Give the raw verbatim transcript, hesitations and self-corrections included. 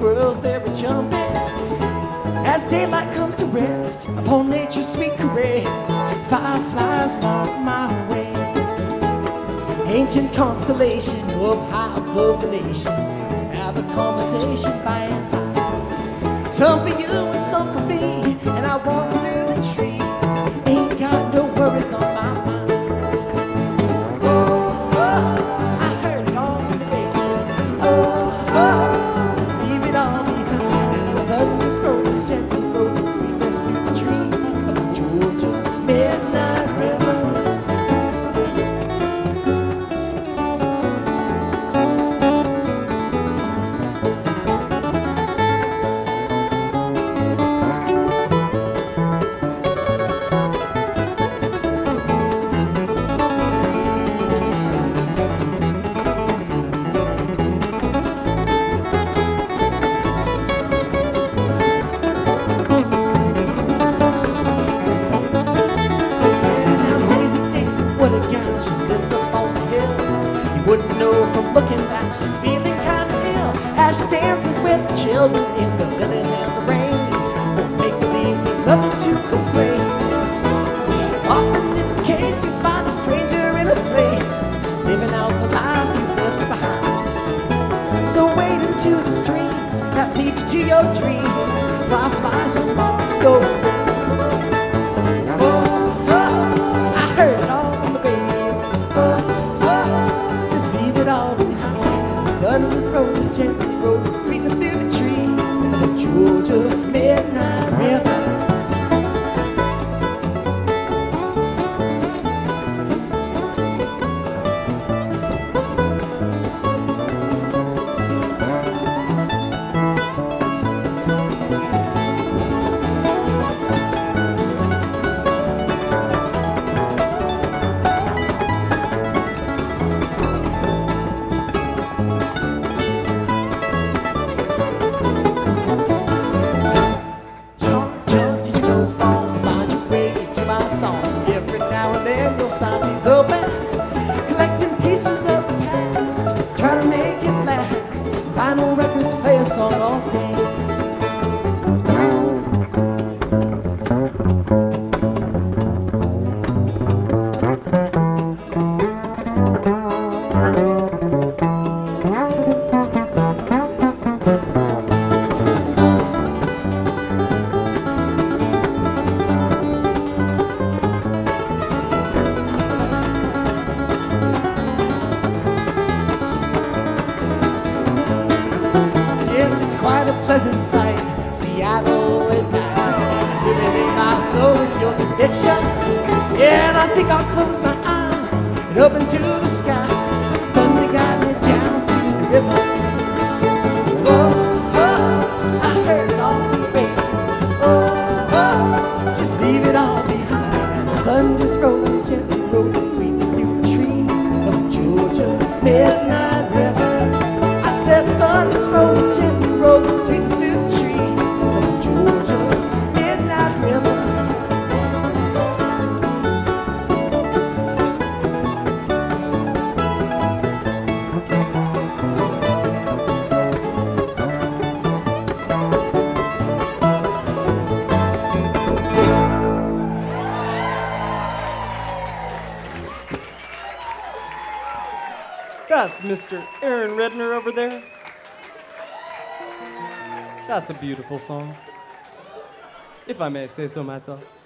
squirrels they were jumping. As daylight comes to rest upon nature's sweet caress, fireflies mark my way. Ancient constellation up high above the nation. Let's have a conversation by and by. Some for you and some for me, and I wander through the trees. Ain't got no worries on my mind. Oh, oh, I heard it all on the radio. Oh, oh, just leave it all behind. And the thunder's rolling, gently rolling, sweeping through the trees of the Georgia Midnight River. Wouldn't know from looking that she's feeling kinda ill as she dances with the children in the lilies and the rain. Won't make believe there's nothing to complain. Often it's the case you find a stranger in a place, living out the life you left behind. So wade into the streams that lead you to your dreams. Fireflies will mark your way. Oh, oh, I heard it all on the radio. Oh, it all behind. The thunder's rolling, gently rolling, sweeping through the trees of the Georgia Midnight River. Signs open, collecting pieces of the past, try to make it last. Vinyl records play a song all day. Pleasant sight, Seattle at night, illuminate my soul with your conviction. Yeah, and I think I'll close my eyes and up into the skies. Thunder got me down to the river. Oh, oh, I heard it all on the radio. Oh, oh, just leave it all behind. The thunder's rolling, gently rolling, sweeping through the trees of the Georgia Midnight River. I said the thunder's rolling, gently rolling, sweeping through the trees of the Georgia Midnight River. That's Mister Aaron Redner over there. That's a beautiful song, if I may say so myself.